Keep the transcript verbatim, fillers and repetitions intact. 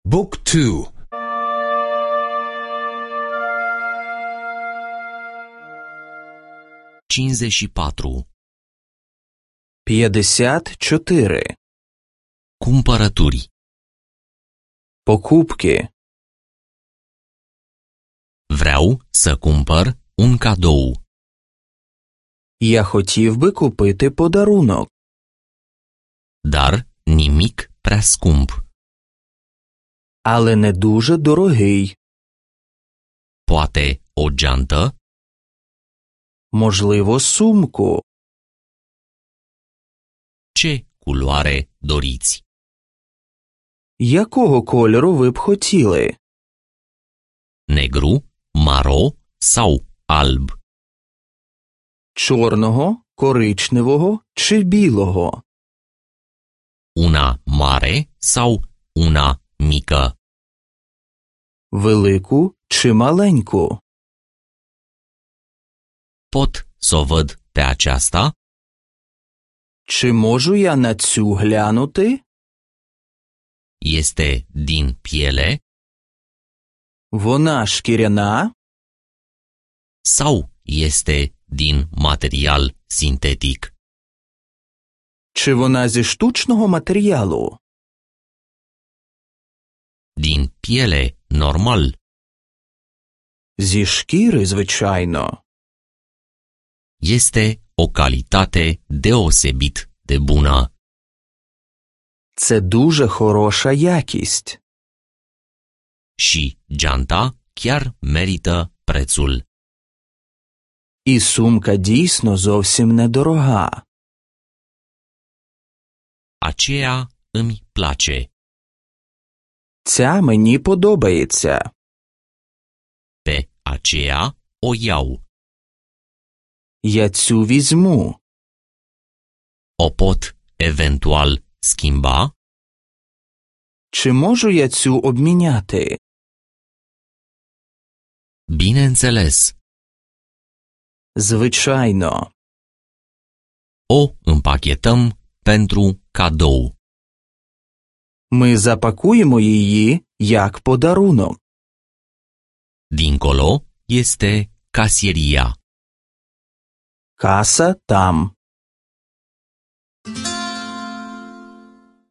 Book two. cincizeci și patru. п'ятдесят чотири. Cumpărături. Покупки. Vreau să cumpăr un cadou. Я хотів би купити подарунок. Dar nimic prea scump. Але не дуже дорогий. Poate o geantă? Можливо, сумку. Ce culoare doriți? Якого кольору ви б хотіли? Negru, maro sau alb? Чорного, коричневого чи білого? Una mare sau una mică? Велику чи маленьку? Pot să o văd pe aceasta? Чи можу я на цю глянути? Este din piele? Вона шкіряна? Sau este din material sintetic? Чи вона зі штучного матеріалу? Din piele normal? Зі шкіри, звичайно. Este o calitate deosebit de bună. Це дуже хороша якість. Și geanta chiar merită prețul. І сумка дійсно зовсім недорога. Aceea îmi place. Ця мені подобається. Pe aceea o iau. Я цю візьму. O pot eventual schimba? Чи можу я цю обміняти? Bineînțeles. Звичайно. O împachetăm pentru cadou. Ми запакуємо її як подарунок. Dincolo este casieria. Каса там.